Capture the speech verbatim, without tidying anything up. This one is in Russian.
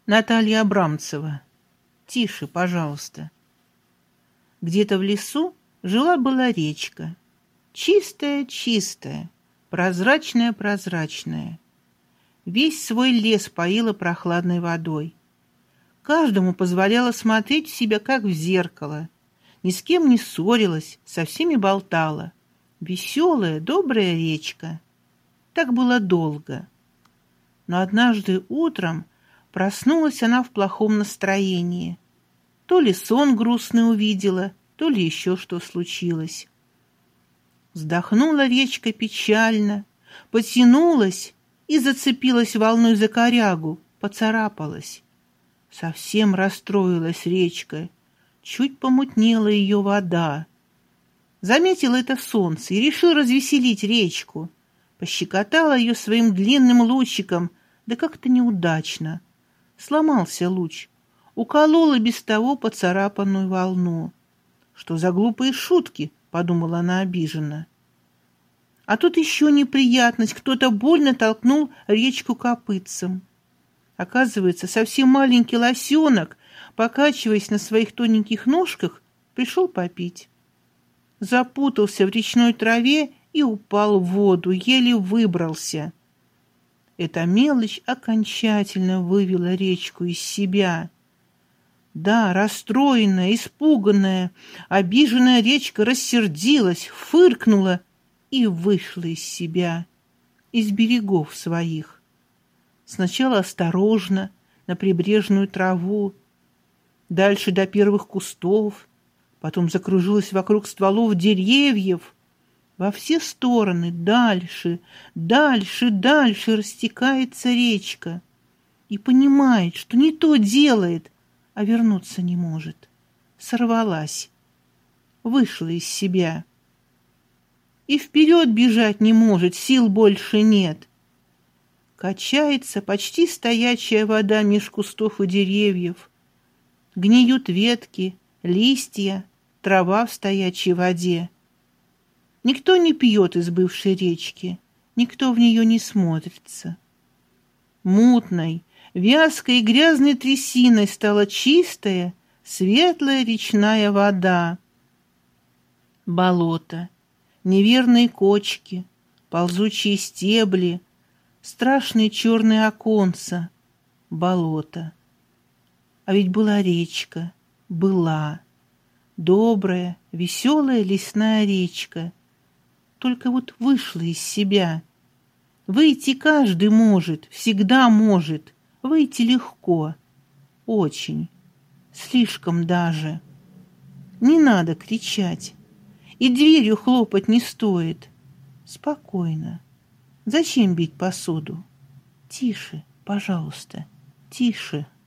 Наталья Абрамцева. Тише, пожалуйста. Где-то в лесу жила-была речка. Чистая-чистая, прозрачная-прозрачная. Весь свой лес поила прохладной водой. Каждому позволяла смотреть в себя, как в зеркало. Ни с кем не ссорилась, со всеми болтала. Веселая, добрая речка. Так было долго. Но однажды утром проснулась она в плохом настроении. То ли сон грустный увидела, то ли еще что случилось. Вздохнула речка печально, потянулась и зацепилась волной за корягу, поцарапалась. Совсем расстроилась речка, чуть помутнела ее вода. Заметила это солнце и решил развеселить речку. Пощекотала ее своим длинным лучиком, да как-то неудачно. Сломался луч, уколола без того поцарапанную волну. «Что за глупые шутки?» — подумала она обиженно. А тут еще неприятность, кто-то больно толкнул речку копытцем. Оказывается, совсем маленький лосенок, покачиваясь на своих тоненьких ножках, пришел попить. Запутался в речной траве и упал в воду, еле выбрался. Эта мелочь окончательно вывела речку из себя. Да, расстроенная, испуганная, обиженная речка рассердилась, фыркнула и вышла из себя, из берегов своих. Сначала осторожно, на прибрежную траву, дальше до первых кустов, потом закружилась вокруг стволов деревьев. Во все стороны, дальше, дальше, дальше растекается речка и понимает, что не то делает, а вернуться не может. Сорвалась, вышла из себя. И вперед бежать не может, сил больше нет. Качается почти стоячая вода меж кустов и деревьев. Гниют ветки, листья, трава в стоячей воде. Никто не пьет из бывшей речки, никто в нее не смотрится. Мутной, вязкой и грязной трясиной стала чистая, светлая речная вода. Болото, неверные кочки, ползучие стебли, страшные черные оконца, болото. А ведь была речка, была, добрая, веселая лесная речка. Только вот вышла из себя. Выйти каждый может, всегда может. Выйти легко. Очень. Слишком даже. Не надо кричать. И дверью хлопать не стоит. Спокойно. Зачем бить посуду? Тише, пожалуйста, тише.